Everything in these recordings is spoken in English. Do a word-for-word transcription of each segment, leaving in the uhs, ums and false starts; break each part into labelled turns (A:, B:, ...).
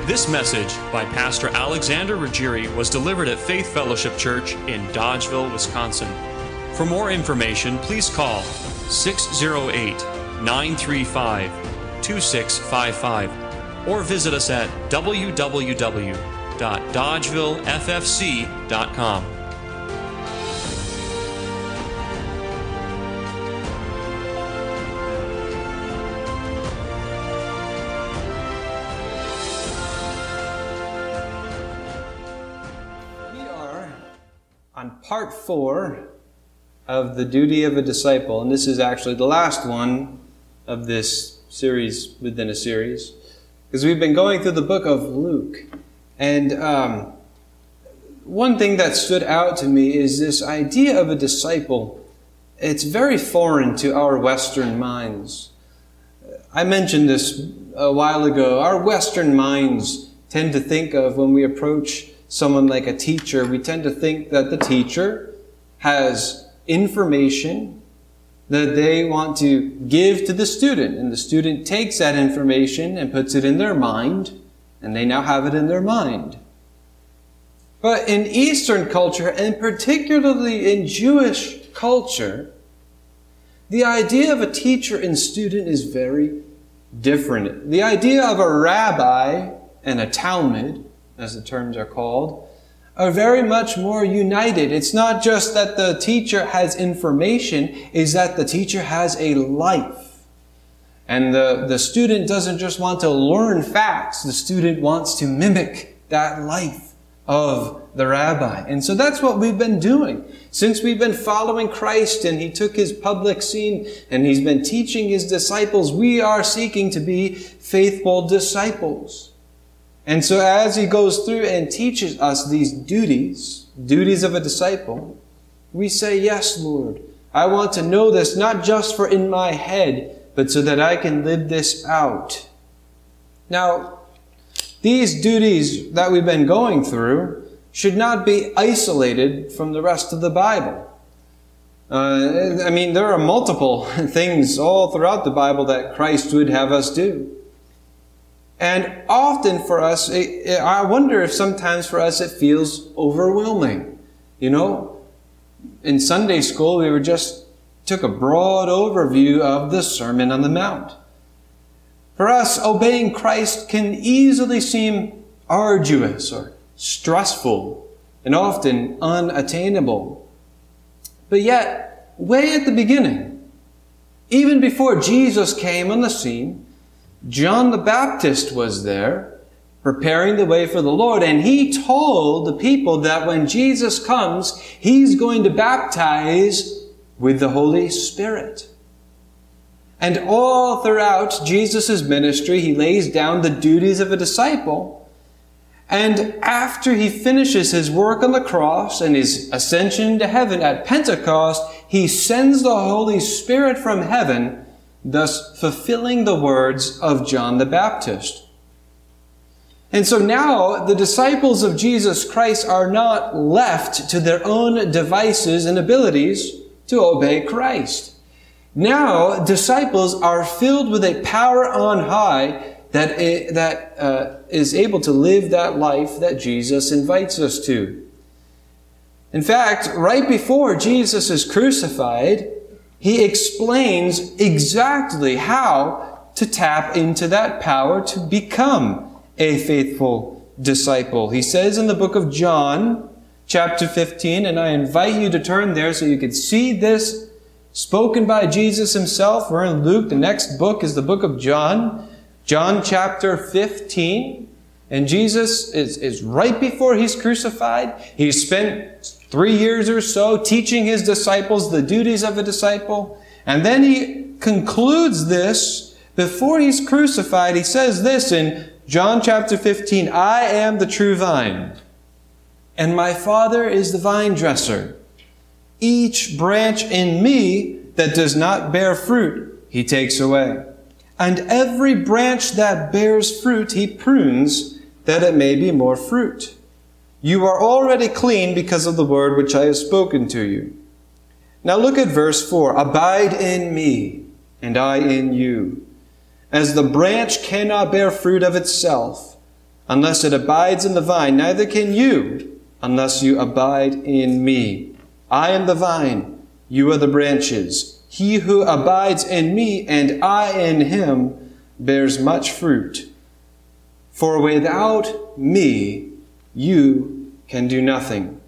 A: This message by Pastor Alexander Ruggieri was delivered at Faith Fellowship Church in Dodgeville, Wisconsin. For more information, please call six oh eight, nine three five, two six five five or visit us at w w w dot dodgeville f f c dot com.
B: On part four of the duty of a disciple, and this is actually the last one of this series within a series, because we've been going through the book of Luke. And um, one thing that stood out to me is this idea of a disciple. It's very foreign to our Western minds. I mentioned this a while ago. Our Western minds tend to think of, when we approach someone like a teacher, we tend to think that the teacher has information that they want to give to the student, and the student takes that information and puts it in their mind, and they now have it in their mind. But in Eastern culture, and particularly in Jewish culture, the idea of a teacher and student is very different. The idea of a rabbi and a Talmud, as the terms are called, are very much more united. It's not just that the teacher has information, it's that the teacher has a life. And the, the student doesn't just want to learn facts, the student wants to mimic that life of the rabbi. And so that's what we've been doing. Since we've been following Christ and He took His public scene and He's been teaching His disciples, we are seeking to be faithful disciples. And so as He goes through and teaches us these duties, duties of a disciple, we say, yes, Lord, I want to know this not just for in my head, but so that I can live this out. Now, these duties that we've been going through should not be isolated from the rest of the Bible. Uh, I mean, there are multiple things all throughout the Bible that Christ would have us do. And often for us, it, it, I wonder if sometimes for us it feels overwhelming. You know, in Sunday school we were just took a broad overview of the Sermon on the Mount. For us, obeying Christ can easily seem arduous or stressful and often unattainable. But yet, way at the beginning, even before Jesus came on the scene, John the Baptist was there, preparing the way for the Lord, and he told the people that when Jesus comes, He's going to baptize with the Holy Spirit. And all throughout Jesus' ministry, He lays down the duties of a disciple. And after He finishes His work on the cross and His ascension to heaven at Pentecost, He sends the Holy Spirit from heaven, thus fulfilling the words of John the Baptist. And so now the disciples of Jesus Christ are not left to their own devices and abilities to obey Christ. Now disciples are filled with a power on high that, that uh, is able to live that life that Jesus invites us to. In fact, right before Jesus is crucified, He explains exactly how to tap into that power to become a faithful disciple. He says in the book of John, chapter fifteen, and I invite you to turn there so you can see this spoken by Jesus Himself. We're in Luke. The next book is the book of John, John chapter fifteen. And Jesus is, is right before He's crucified. He spent three years or so teaching His disciples the duties of a disciple. And then He concludes this before He's crucified. He says this in John chapter fifteen, I am the true vine, and my Father is the vine dresser. Each branch in me that does not bear fruit, He takes away. And every branch that bears fruit, He prunes, that it may be more fruit. You are already clean because of the word which I have spoken to you. Now look at verse four. Abide in me, and I in you. As the branch cannot bear fruit of itself unless it abides in the vine, neither can you unless you abide in me. I am the vine, you are the branches. He who abides in me and I in him bears much fruit. For without me you can do nothing.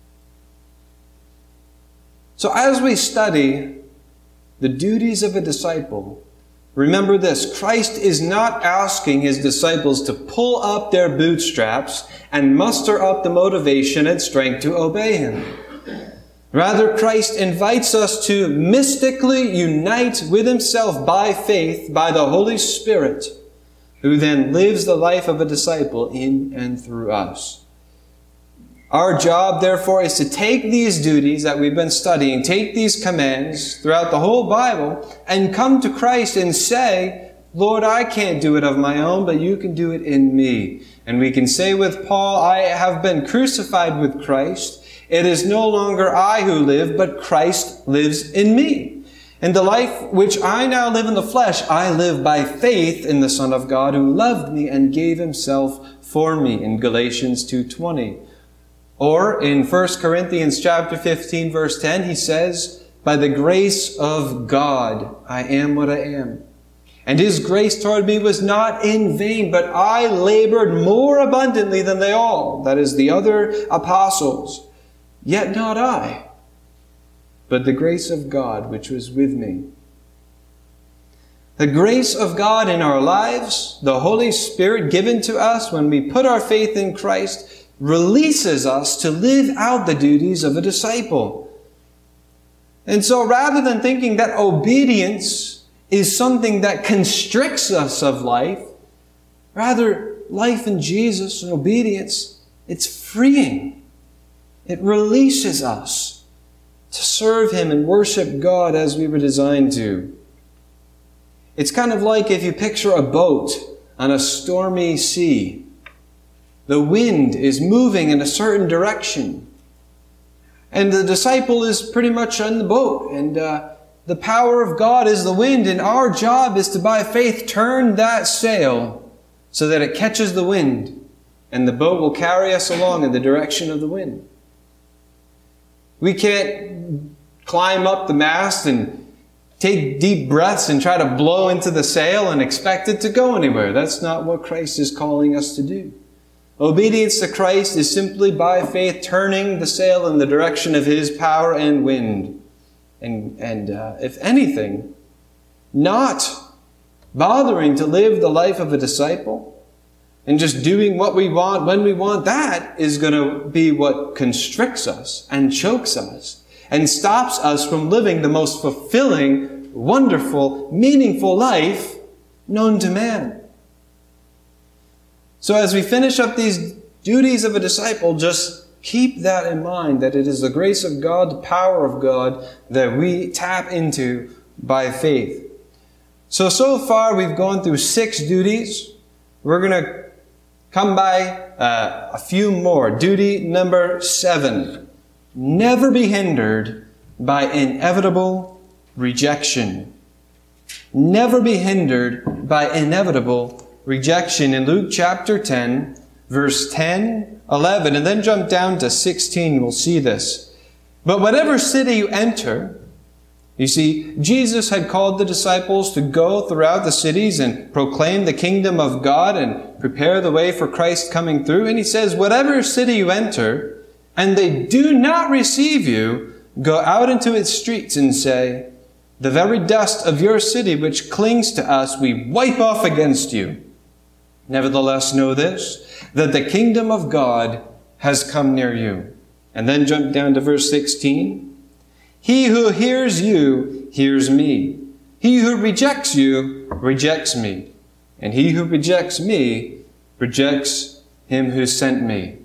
B: So as we study the duties of a disciple, remember this: Christ is not asking his disciples to pull up their bootstraps and muster up the motivation and strength to obey him. Rather, Christ invites us to mystically unite with himself by faith, by the Holy Spirit, who then lives the life of a disciple in and through us. Our job, therefore, is to take these duties that we've been studying, take these commands throughout the whole Bible, and come to Christ and say, Lord, I can't do it of my own, but you can do it in me. And we can say with Paul, I have been crucified with Christ. It is no longer I who live, but Christ lives in me. And the life which I now live in the flesh, I live by faith in the Son of God who loved me and gave himself for me, in Galatians two twenty. Or in First Corinthians chapter fifteen, verse ten, he says, by the grace of God, I am what I am. And his grace toward me was not in vain, but I labored more abundantly than they all, that is, the other apostles. Yet not I, but the grace of God which was with me. The grace of God in our lives, the Holy Spirit given to us when we put our faith in Christ, releases us to live out the duties of a disciple. And so rather than thinking that obedience is something that constricts us of life, rather life in Jesus and obedience, it's freeing. It releases us to serve him and worship God as we were designed to. It's kind of like if you picture a boat on a stormy sea. The wind is moving in a certain direction. And the disciple is pretty much on the boat. And uh, the power of God is the wind. And our job is to, by faith, turn that sail so that it catches the wind. And the boat will carry us along in the direction of the wind. We can't climb up the mast and take deep breaths and try to blow into the sail and expect it to go anywhere. That's not what Christ is calling us to do. Obedience to Christ is simply by faith turning the sail in the direction of his power and wind. And, and uh, if anything, not bothering to live the life of a disciple and just doing what we want when we want. That is going to be what constricts us and chokes us and stops us from living the most fulfilling, wonderful, meaningful life known to man. So as we finish up these duties of a disciple, just keep that in mind, that it is the grace of God, the power of God, that we tap into by faith. So, so far we've gone through six duties. We're going to come by uh, a few more. Duty number seven. Never be hindered by inevitable rejection. Never be hindered by inevitable rejection. In Luke chapter ten, verse ten, eleven, and then jump down to sixteen, we'll see this. But whatever city you enter, you see, Jesus had called the disciples to go throughout the cities and proclaim the kingdom of God and prepare the way for Christ coming through. And he says, whatever city you enter, and they do not receive you, go out into its streets and say, the very dust of your city which clings to us, we wipe off against you. Nevertheless, know this, that the kingdom of God has come near you. And then jump down to verse sixteen. He who hears you hears me. He who rejects you rejects me. And he who rejects me rejects him who sent me.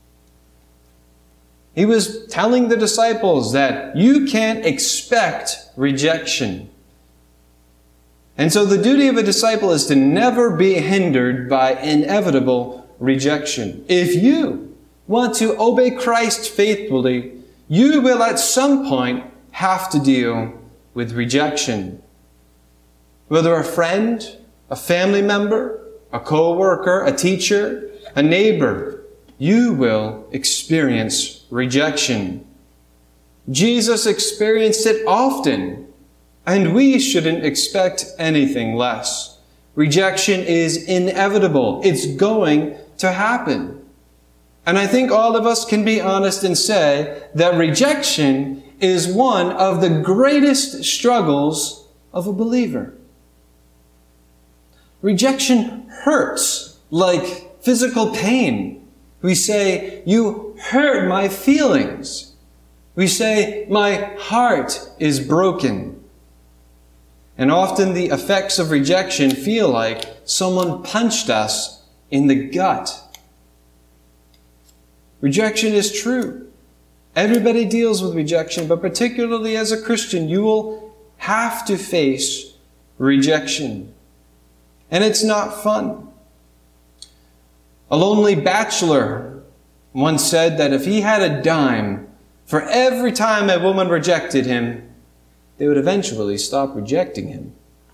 B: He was telling the disciples that you can't expect rejection. And so the duty of a disciple is to never be hindered by inevitable rejection. If you want to obey Christ faithfully, you will at some point have to deal with rejection. Whether a friend, a family member, a co-worker, a teacher, a neighbor, you will experience rejection. Jesus experienced it often, and we shouldn't expect anything less. Rejection is inevitable. It's going to happen. And I think all of us can be honest and say that rejection is one of the greatest struggles of a believer. Rejection hurts like physical pain. We say, "You hurt my feelings." We say, "My heart is broken." And often the effects of rejection feel like someone punched us in the gut. Rejection is true. Everybody deals with rejection, but particularly as a Christian, you will have to face rejection. And it's not fun. A lonely bachelor once said that if he had a dime for every time a woman rejected him, they would eventually stop rejecting him.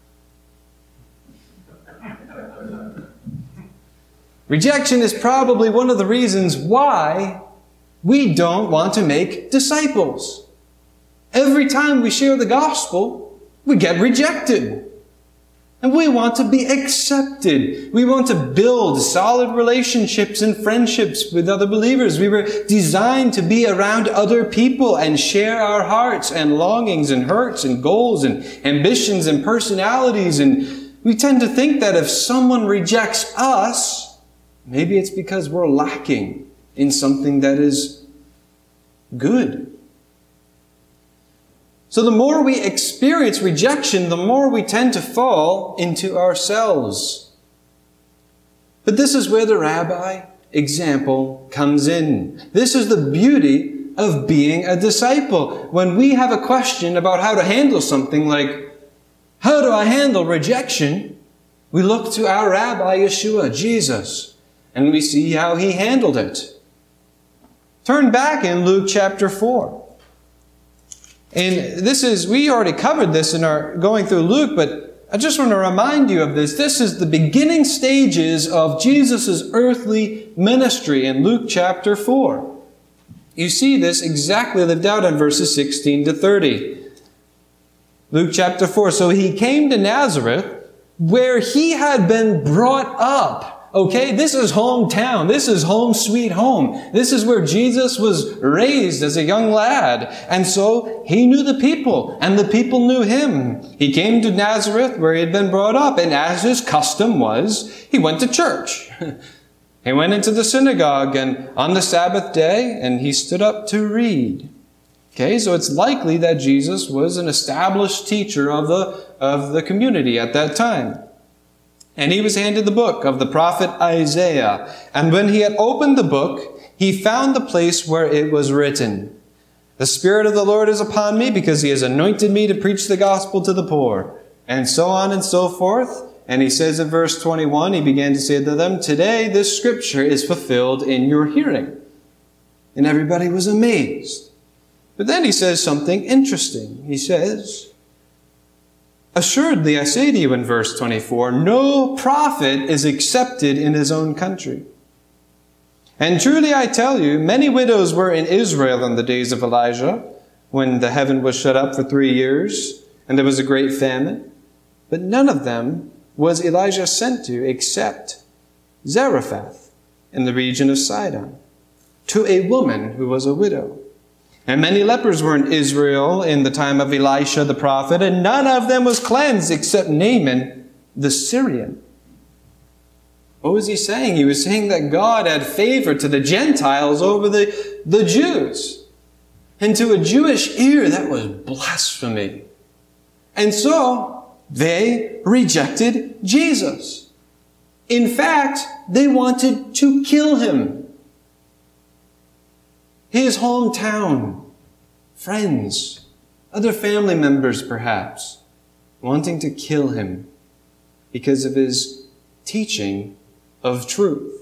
B: Rejection is probably one of the reasons why we don't want to make disciples. Every time we share the gospel, we get rejected. And we want to be accepted. We want to build solid relationships and friendships with other believers. We were designed to be around other people and share our hearts and longings and hurts and goals and ambitions and personalities. And we tend to think that if someone rejects us, maybe it's because we're lacking in something that is good. So the more we experience rejection, the more we tend to fall into ourselves. But this is where the rabbi example comes in. This is the beauty of being a disciple. When we have a question about how to handle something like, how do I handle rejection? We look to our rabbi, Yeshua, Jesus, and we see how he handled it. Turn back in Luke chapter four. And this is, we already covered this in our going through Luke, but I just want to remind you of this. This is the beginning stages of Jesus' earthly ministry in Luke chapter four. You see this exactly lived out in verses sixteen to thirty. Luke chapter four. So he came to Nazareth, where he had been brought up. Okay, this is hometown. This is home sweet home. This is where Jesus was raised as a young lad. And so he knew the people, and the people knew him. He came to Nazareth where he had been brought up, and as his custom was, he went to church. He went into the synagogue and on the Sabbath day, and he stood up to read. Okay, so it's likely that Jesus was an established teacher of the, of the community at that time. And he was handed the book of the prophet Isaiah. And when he had opened the book, he found the place where it was written, "The Spirit of the Lord is upon me, because he has anointed me to preach the gospel to the poor." And so on and so forth. And he says in verse twenty-one, he began to say to them, "Today this scripture is fulfilled in your hearing." And everybody was amazed. But then he says something interesting. He says, "Assuredly, I say to you," in verse twenty-four, "no prophet is accepted in his own country. And truly I tell you, many widows were in Israel in the days of Elijah, when the heaven was shut up for three years, and there was a great famine. But none of them was Elijah sent to, except Zarephath in the region of Sidon, to a woman who was a widow. And many lepers were in Israel in the time of Elisha the prophet, and none of them was cleansed except Naaman the Syrian." What was he saying? He was saying that God had favor to the Gentiles over the, the Jews. And to a Jewish ear, that was blasphemy. And so, they rejected Jesus. In fact, they wanted to kill him. His hometown, friends, other family members perhaps, wanting to kill him because of his teaching of truth.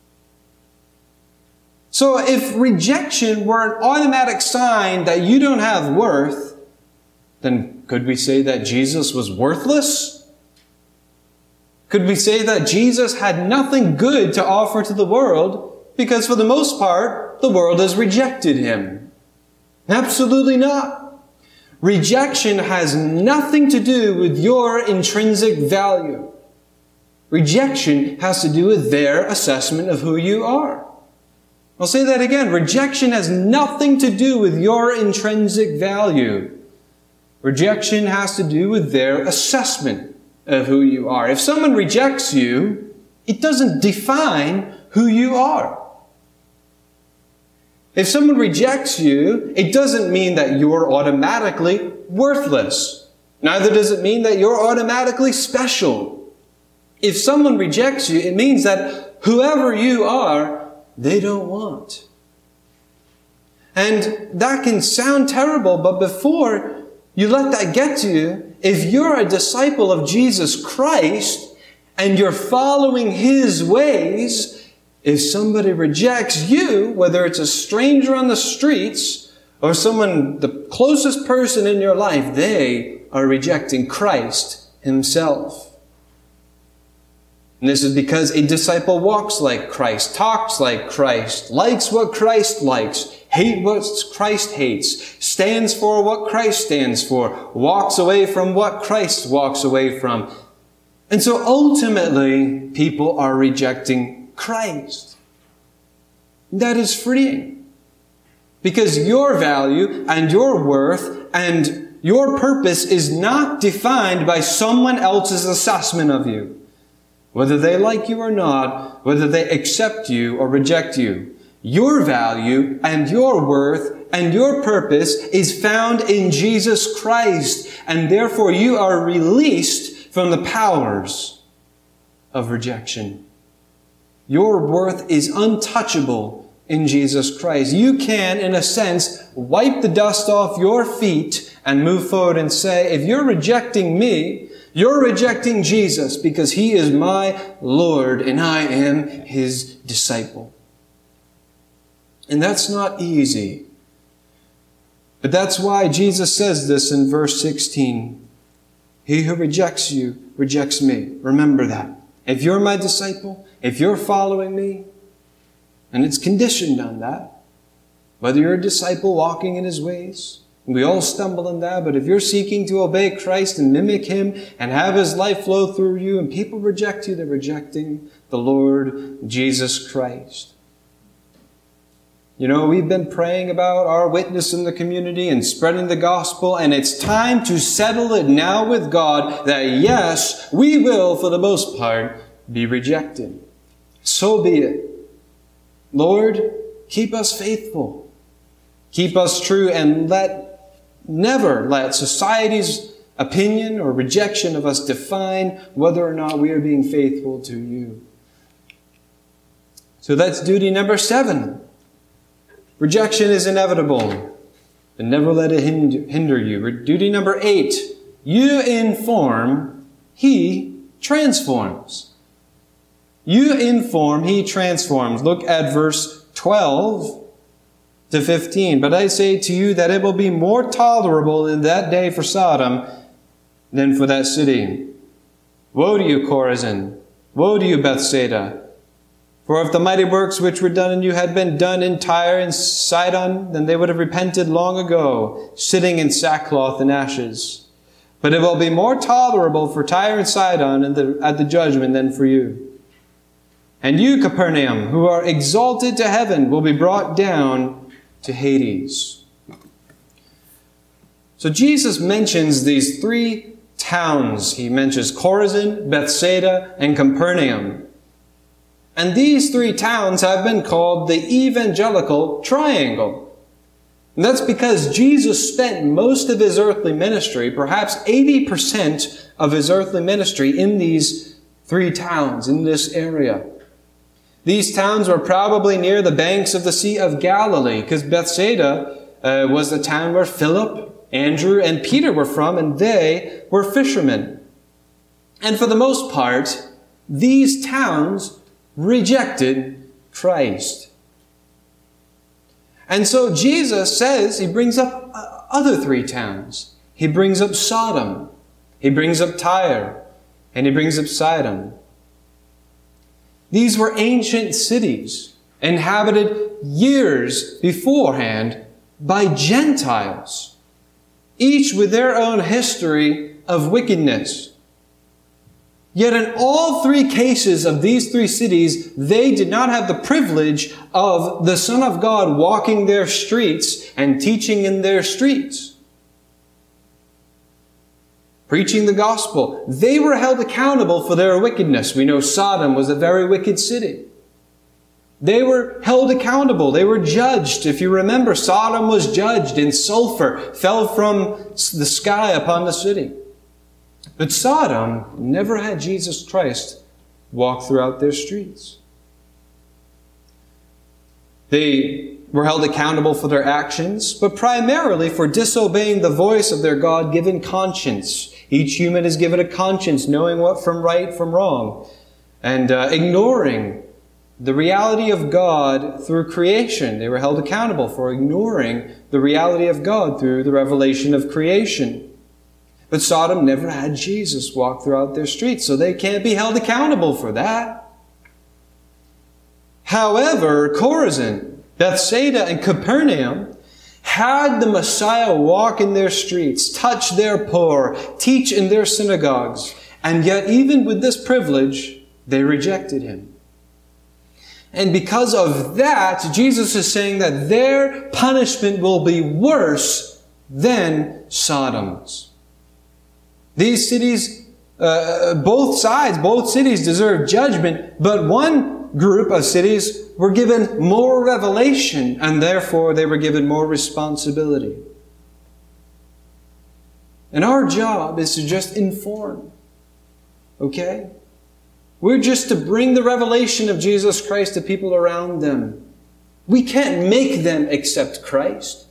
B: So if rejection were an automatic sign that you don't have worth, then could we say that Jesus was worthless? Could we say that Jesus had nothing good to offer to the world because for the most part, the world has rejected him? Absolutely not. Rejection has nothing to do with your intrinsic value. Rejection has to do with their assessment of who you are. I'll say that again. Rejection has nothing to do with your intrinsic value. Rejection has to do with their assessment of who you are. If someone rejects you, it doesn't define who you are. If someone rejects you, it doesn't mean that you're automatically worthless. Neither does it mean that you're automatically special. If someone rejects you, it means that whoever you are, they don't want. And that can sound terrible, but before you let that get to you, if you're a disciple of Jesus Christ and you're following His ways, if somebody rejects you, whether it's a stranger on the streets or someone, the closest person in your life, they are rejecting Christ Himself. And this is because a disciple walks like Christ, talks like Christ, likes what Christ likes, hates what Christ hates, stands for what Christ stands for, walks away from what Christ walks away from. And so ultimately, people are rejecting Christ. That is freeing. Because your value and your worth and your purpose is not defined by someone else's assessment of you. Whether they like you or not, whether they accept you or reject you. Your value and your worth and your purpose is found in Jesus Christ, and therefore you are released from the powers of rejection. Your worth is untouchable in Jesus Christ. You can, in a sense, wipe the dust off your feet and move forward and say, if you're rejecting me, you're rejecting Jesus because He is my Lord and I am His disciple. And that's not easy. But that's why Jesus says this in verse sixteen. He who rejects you rejects me. Remember that. If you're my disciple, if you're following me, and it's conditioned on that, whether you're a disciple walking in His ways, we all stumble in that, but if you're seeking to obey Christ and mimic Him and have His life flow through you and people reject you, they're rejecting the Lord Jesus Christ. You know, we've been praying about our witness in the community and spreading the gospel, and it's time to settle it now with God that yes, we will, for the most part, be rejected. So be it. Lord, keep us faithful. Keep us true and let Never let society's opinion or rejection of us define whether or not we are being faithful to you. So that's duty number seven. Rejection is inevitable, but never let it hinder you. Duty number eight. You inform, He transforms. You inform, He transforms. Look at verse twelve. To fifteen, but I say to you that it will be more tolerable in that day for Sodom than for that city. Woe to you, Chorazin! Woe to you, Bethsaida! For if the mighty works which were done in you had been done in Tyre and Sidon, then they would have repented long ago, sitting in sackcloth and ashes. But it will be more tolerable for Tyre and Sidon at the, at the judgment than for you. And you, Capernaum, who are exalted to heaven, will be brought down to Hades. So Jesus mentions these three towns. He mentions Chorazin, Bethsaida, and Capernaum. And these three towns have been called the evangelical triangle. And that's because Jesus spent most of His earthly ministry, perhaps eighty percent of His earthly ministry, in these three towns, in this area. These towns were probably near the banks of the Sea of Galilee, because Bethsaida uh, was the town where Philip, Andrew, and Peter were from, and they were fishermen. And for the most part, these towns rejected Christ. And so Jesus says, He brings up other three towns. He brings up Sodom, He brings up Tyre, and He brings up Sidon. These were ancient cities, inhabited years beforehand by Gentiles, each with their own history of wickedness. Yet in all three cases of these three cities, they did not have the privilege of the Son of God walking their streets and teaching in their streets, preaching the gospel. They were held accountable for their wickedness. We know Sodom was a very wicked city. They were held accountable. They were judged. If you remember, Sodom was judged, and sulfur fell from the sky upon the city. But Sodom never had Jesus Christ walk throughout their streets. They were held accountable for their actions, but primarily for disobeying the voice of their God-given conscience. Each human is given a conscience, knowing what from right from wrong, and uh, ignoring the reality of God through creation. They were held accountable for ignoring the reality of God through the revelation of creation. But Sodom never had Jesus walk throughout their streets, so they can't be held accountable for that. However, Chorazin, Bethsaida, and Capernaum had the Messiah walk in their streets, touch their poor, teach in their synagogues, and yet even with this privilege, they rejected him. And because of that, Jesus is saying that their punishment will be worse than Sodom's. These cities, uh, both sides, both cities deserve judgment, but one group of cities were given more revelation, and therefore they were given more responsibility. And our job is to just inform. Okay? We're just to bring the revelation of Jesus Christ to people around them. We can't make them accept Christ.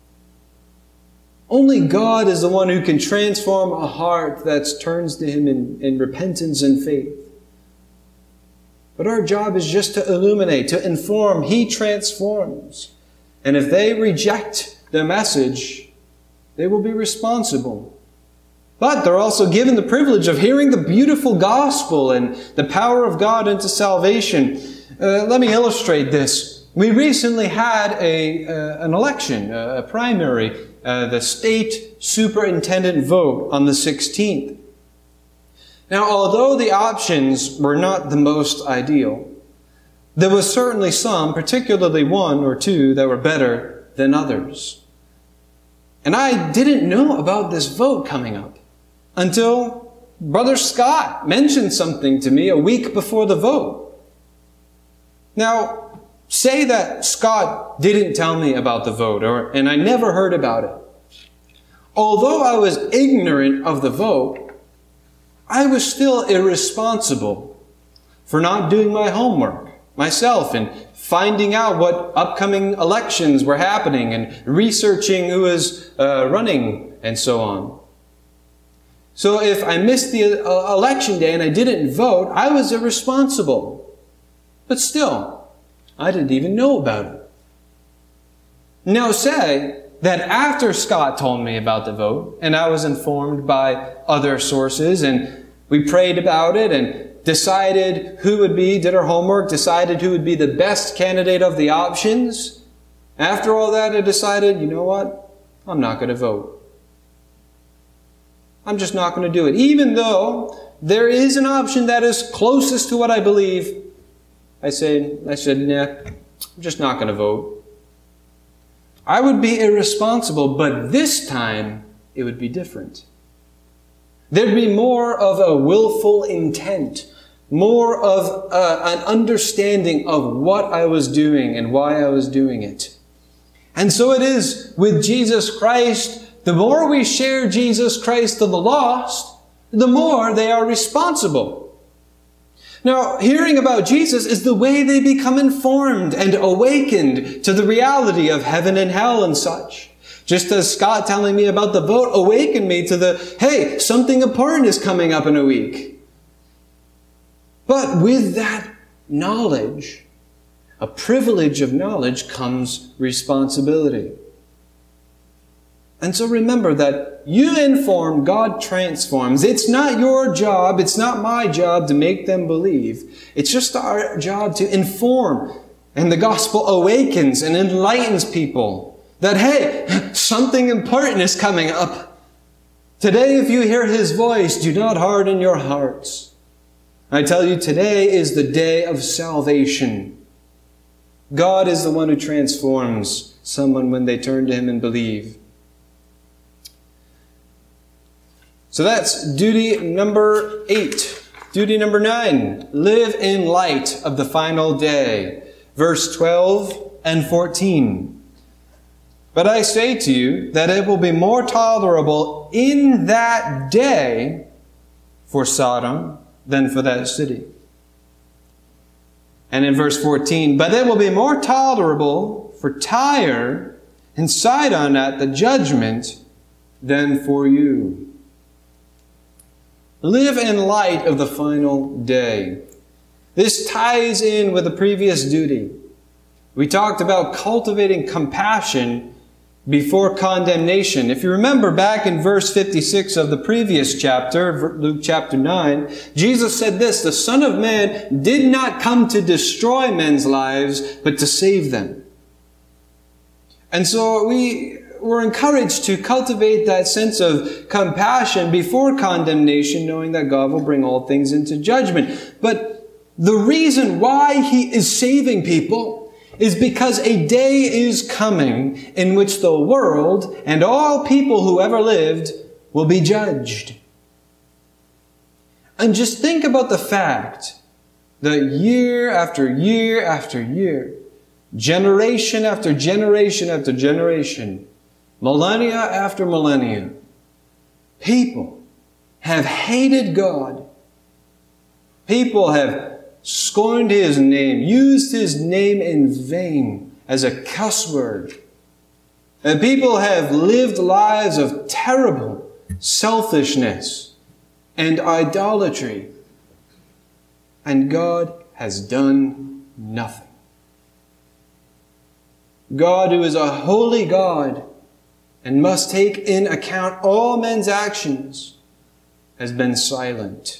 B: Only God is the one who can transform a heart that turns to Him in, in repentance and faith. But our job is just to illuminate, to inform. He transforms. And if they reject the message, they will be responsible. But they're also given the privilege of hearing the beautiful gospel and the power of God into salvation. Uh, let me illustrate this. We recently had a uh, an election, a primary, uh, the state superintendent vote on the sixteenth. Now, although the options were not the most ideal, there was certainly some, particularly one or two, that were better than others. And I didn't know about this vote coming up until Brother Scott mentioned something to me a week before the vote. Now, say that Scott didn't tell me about the vote, or and I never heard about it. Although I was ignorant of the vote, I was still irresponsible for not doing my homework myself and finding out what upcoming elections were happening and researching who was uh, running and so on. So if I missed the uh, election day and I didn't vote, I was irresponsible. But still, I didn't even know about it. Now say that after Scott told me about the vote, and I was informed by other sources, and we prayed about it and decided who would be, did our homework, decided who would be the best candidate of the options. After all that, I decided, you know what? I'm not going to vote. I'm just not going to do it. Even though there is an option that is closest to what I believe, I said, I said, nah, I'm just not going to vote. I would be irresponsible, but this time it would be different. There'd be more of a willful intent, more of uh, an understanding of what I was doing and why I was doing it. And so it is with Jesus Christ. The more we share Jesus Christ to the lost, the more they are responsible. Now, hearing about Jesus is the way they become informed and awakened to the reality of heaven and hell and such. Just as Scott telling me about the vote awakened me to the, hey, something important is coming up in a week. But with that knowledge, a privilege of knowledge, comes responsibility. And so remember that you inform, God transforms. It's not your job, it's not my job to make them believe. It's just our job to inform. And the gospel awakens and enlightens people that, hey, something important is coming up. Today, if you hear His voice, do not harden your hearts. I tell you, today is the day of salvation. God is the one who transforms someone when they turn to Him and believe. So that's duty number eight. Duty number nine, live in light of the final day. Verse twelve and fourteen. But I say to you that it will be more tolerable in that day for Sodom than for that city. And in verse fourteen, but it will be more tolerable for Tyre and Sidon at the judgment than for you. Live in light of the final day. This ties in with the previous duty. We talked about cultivating compassion before condemnation. If you remember back in verse fifty-six of the previous chapter, Luke chapter nine, Jesus said this, the Son of Man did not come to destroy men's lives, but to save them. And so we were encouraged to cultivate that sense of compassion before condemnation, knowing that God will bring all things into judgment. But the reason why He is saving people is because a day is coming in which the world and all people who ever lived will be judged. And just think about the fact that year after year after year, generation after generation after generation, millennia after millennia, people have hated God. People have scorned His name, used His name in vain as a cuss word. And people have lived lives of terrible selfishness and idolatry. And God has done nothing. God, who is a holy God and must take in account all men's actions, has been silent.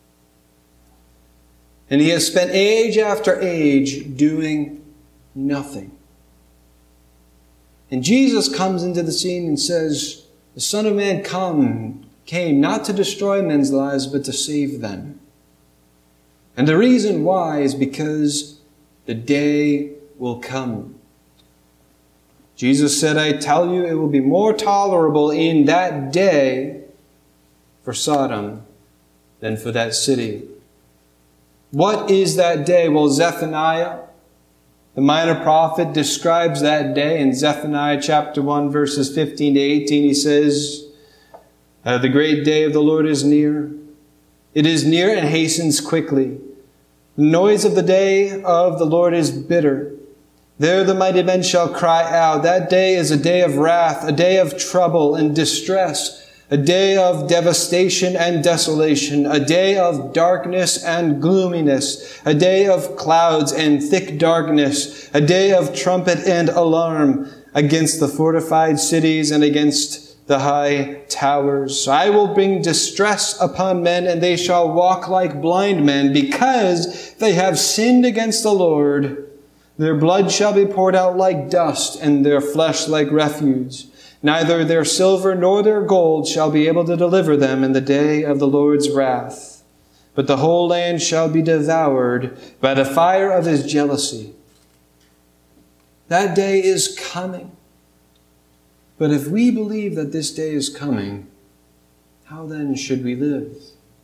B: And He has spent age after age doing nothing. And Jesus comes into the scene and says, the Son of Man come, came not to destroy men's lives, but to save them. And the reason why is because the day will come. Jesus said, I tell you, it will be more tolerable in that day for Sodom than for that city. What is that day? Well, Zephaniah, the minor prophet, describes that day in Zephaniah chapter one, verses fifteen to eighteen. He says, uh, the great day of the Lord is near. It is near and hastens quickly. The noise of the day of the Lord is bitter. There the mighty men shall cry out. That day is a day of wrath, a day of trouble and distress, a day of devastation and desolation, a day of darkness and gloominess, a day of clouds and thick darkness, a day of trumpet and alarm against the fortified cities and against the high towers. I will bring distress upon men, and they shall walk like blind men, because they have sinned against the Lord. Their blood shall be poured out like dust, and their flesh like refuse. Neither their silver nor their gold shall be able to deliver them in the day of the Lord's wrath. But the whole land shall be devoured by the fire of His jealousy. That day is coming. But if we believe that this day is coming, how then should we live?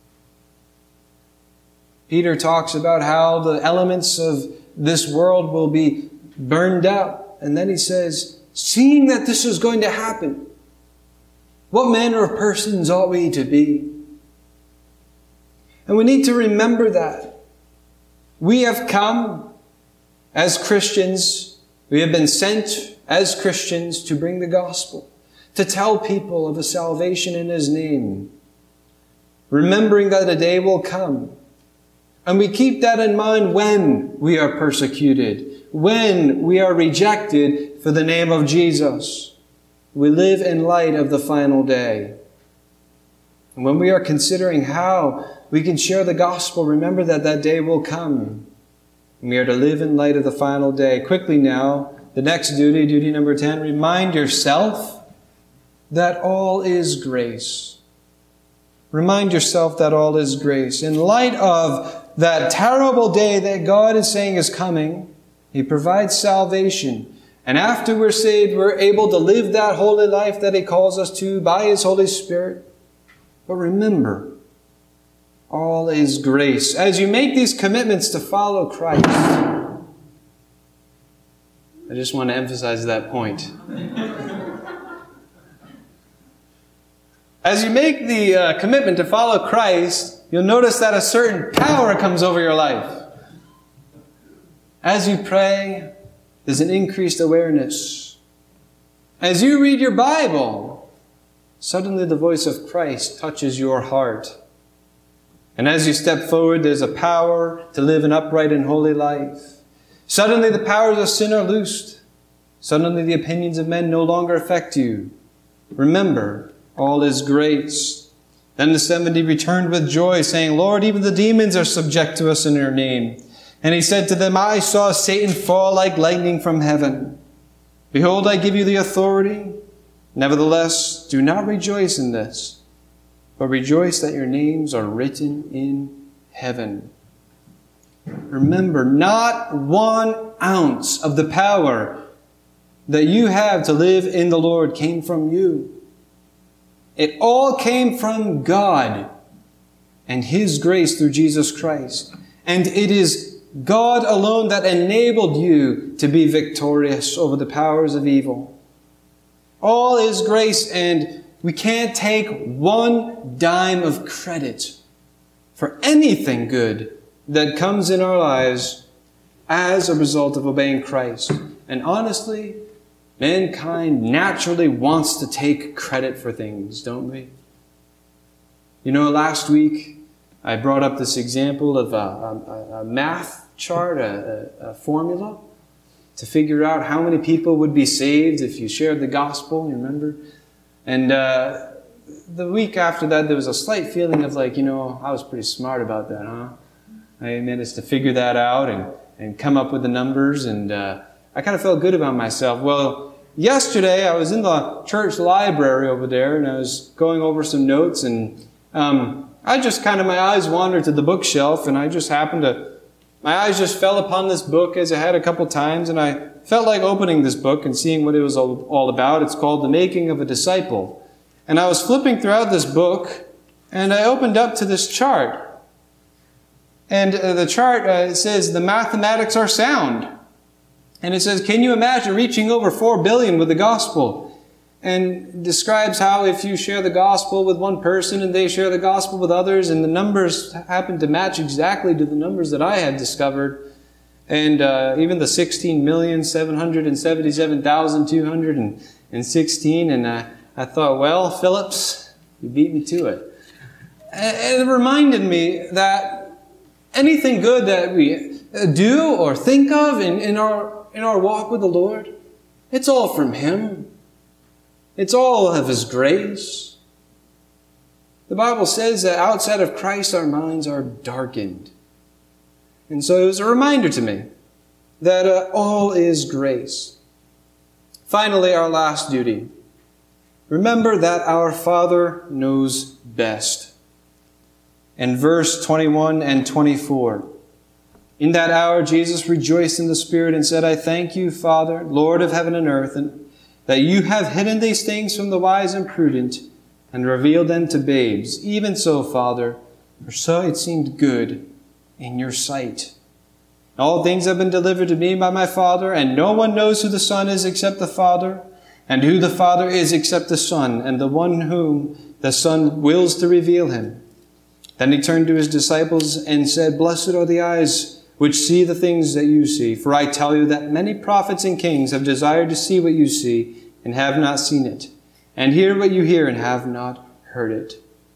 B: Peter talks about how the elements of this world will be burned out. And then he says, seeing that this is going to happen, what manner of persons ought we to be? And we need to remember that. We have come as Christians, we have been sent as Christians to bring the gospel, to tell people of a salvation in His name, remembering that a day will come. And we keep that in mind when we are persecuted, when we are rejected for the name of Jesus. we live in light of the final day. And when we are considering how we can share the gospel, remember that that day will come. And we are to live in light of the final day. Quickly now, the next duty, duty number ten, remind yourself that all is grace. Remind yourself that all is grace. In light of that terrible day that God is saying is coming, He provides salvation. And after we're saved, we're able to live that holy life that He calls us to by His Holy Spirit. But remember, all is grace. As you make these commitments to follow Christ, I just want to emphasize that point. As you make the uh, commitment to follow Christ, you'll notice that a certain power comes over your life. As you pray, there's an increased awareness. As you read your Bible, suddenly the voice of Christ touches your heart. And as you step forward, there's a power to live an upright and holy life. Suddenly the powers of sin are loosed. Suddenly the opinions of men no longer affect you. Remember, all is grace. Then the seventy returned with joy, saying, Lord, even the demons are subject to us in your name. And He said to them, I saw Satan fall like lightning from heaven. Behold, I give you the authority. Nevertheless, do not rejoice in this, but rejoice that your names are written in heaven. Remember, not one ounce of the power that you have to live in the Lord came from you. It all came from God and His grace through Jesus Christ. And it is God alone that enabled you to be victorious over the powers of evil. All is grace, and we can't take one dime of credit for anything good that comes in our lives as a result of obeying Christ. And honestly, mankind naturally wants to take credit for things, don't we? You know, last week I brought up this example of a, a, a math chart, a, a, a formula, to figure out how many people would be saved if you shared the gospel, you remember? And uh, the week after that, there was a slight feeling of like, you know, I was pretty smart about that, huh? I managed to figure that out and, and come up with the numbers, and uh, I kind of felt good about myself. Well, yesterday I was in the church library over there, and I was going over some notes, and um, I just kind of, my eyes wandered to the bookshelf, and I just happened to, my eyes just fell upon this book as I had a couple times, and I felt like opening this book and seeing what it was all, all about. It's called The Making of a Disciple. And I was flipping throughout this book, and I opened up to this chart. And uh, the chart uh, it says, the mathematics are sound. And it says, can you imagine reaching over four billion with the gospel? And describes how if you share the gospel with one person and they share the gospel with others, and the numbers happen to match exactly to the numbers that I had discovered, and uh, even the sixteen million seven hundred seventy-seven thousand two hundred sixteen, and uh, I thought, well, Phillips, you beat me to it. And it reminded me that anything good that we do or think of in, in our in our walk with the Lord, it's all from Him. It's all of His grace. The Bible says that outside of Christ, our minds are darkened. And so it was a reminder to me that uh, all is grace. Finally, our last duty. Remember that our Father knows best. In verse twenty-one and twenty-four, in that hour Jesus rejoiced in the Spirit and said, I thank you, Father, Lord of heaven and earth, and that you have hidden these things from the wise and prudent and revealed them to babes. Even so, Father, for so it seemed good in your sight. All things have been delivered to me by my Father, and no one knows who the Son is except the Father, and who the Father is except the Son, and the one whom the Son wills to reveal him. Then he turned to his disciples and said, Blessed are the eyes which see the things that you see. For I tell you that many prophets and kings have desired to see what you see and have not seen it, and hear what you hear and have not heard it.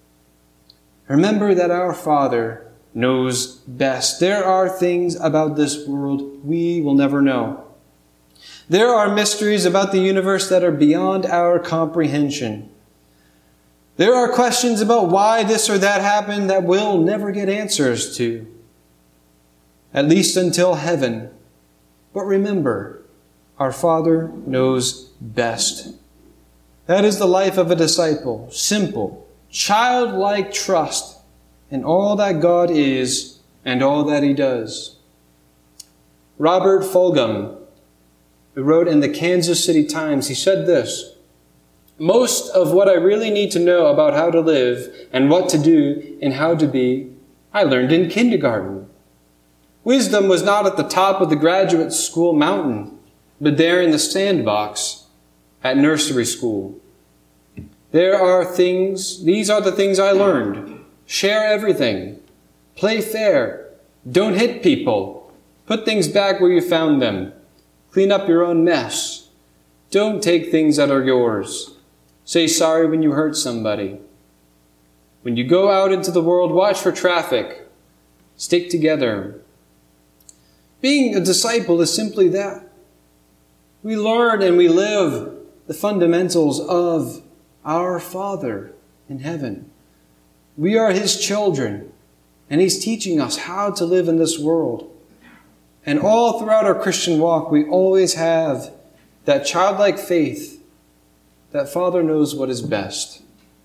B: Remember that our Father knows best. There are things about this world we will never know. There are mysteries about the universe that are beyond our comprehension. There are questions about why this or that happened that we'll never get answers to, at least until heaven. But remember, our Father knows best. That is the life of a disciple, simple, childlike trust in all that God is and all that He does. Robert Fulghum, who wrote in the Kansas City Times, he said this: "Most of what I really need to know about how to live and what to do and how to be, I learned in kindergarten. Wisdom was not at the top of the graduate school mountain, but there in the sandbox at nursery school. There are things, these are the things I learned. Share everything. Play fair. Don't hit people. Put things back where you found them. Clean up your own mess. Don't take things that are yours. Say sorry when you hurt somebody. When you go out into the world, watch for traffic. Stick together." Being a disciple is simply that. We learn and we live the fundamentals of our Father in heaven. We are His children, and He's teaching us how to live in this world. And all throughout our Christian walk, we always have that childlike faith that Father knows what is best.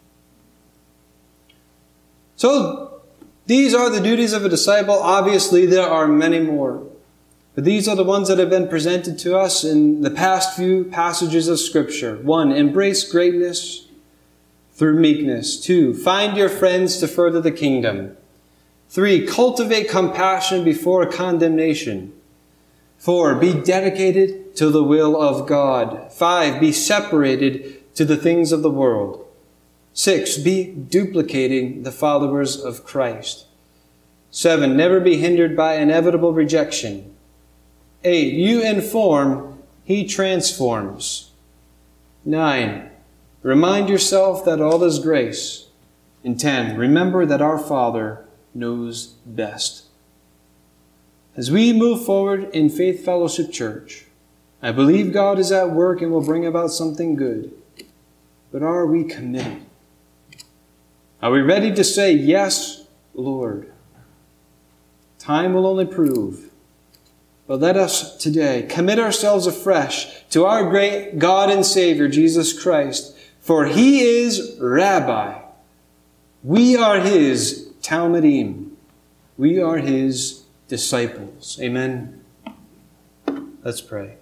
B: So, these are the duties of a disciple. Obviously, there are many more. But these are the ones that have been presented to us in the past few passages of Scripture. One, embrace greatness through meekness. Two, find your friends to further the kingdom. Three, cultivate compassion before condemnation. Four, be dedicated to the will of God. Five, be separated to the things of the world. Six, be duplicating the followers of Christ. Seven, never be hindered by inevitable rejection. Eight, you inform, He transforms. Nine, remind yourself that all is grace. And ten, remember that our Father knows best. As we move forward in Faith Fellowship Church, I believe God is at work and will bring about something good. But are we committed? Are we ready to say, "Yes, Lord"? Time will only prove. But let us today commit ourselves afresh to our great God and Savior, Jesus Christ, for He is Rabbi. We are His Talmidim. We are His disciples. Amen. Let's pray.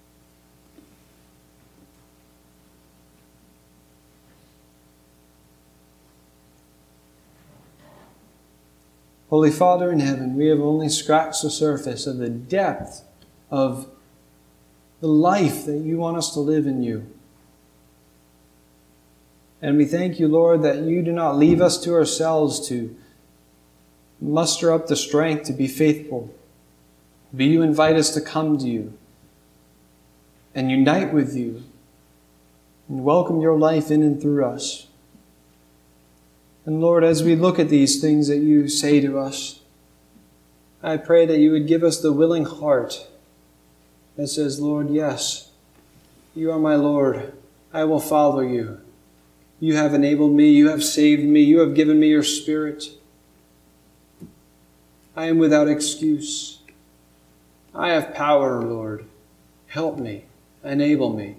B: Holy Father in heaven, we have only scratched the surface of the depth of the life that you want us to live in you. And we thank you, Lord, that you do not leave us to ourselves to muster up the strength to be faithful. But you invite us to come to you and unite with you and welcome your life in and through us. And Lord, as we look at these things that you say to us, I pray that you would give us the willing heart that says, Lord, yes, you are my Lord. I will follow you. You have enabled me. You have saved me. You have given me your Spirit. I am without excuse. I have power, Lord. Help me. Enable me.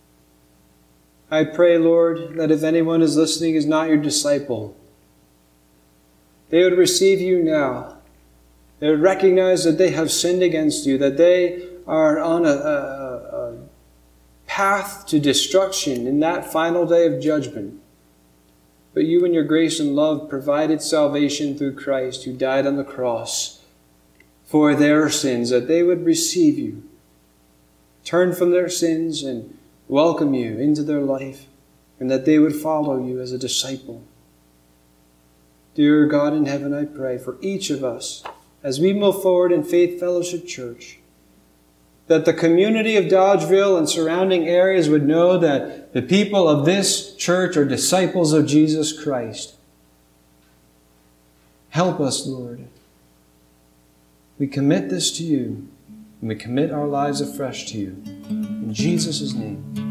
B: I pray, Lord, that if anyone is listening is not your disciple, they would receive you now. They would recognize that they have sinned against you, that they are on a, a, a path to destruction in that final day of judgment. But you in your grace and love provided salvation through Christ, who died on the cross for their sins, that they would receive you, turn from their sins and welcome you into their life, and that they would follow you as a disciple. Dear God in heaven, I pray for each of us as we move forward in Faith Fellowship Church, that the community of Dodgeville and surrounding areas would know that the people of this church are disciples of Jesus Christ. Help us, Lord. We commit this to you. And we commit our lives afresh to you. In Jesus' name.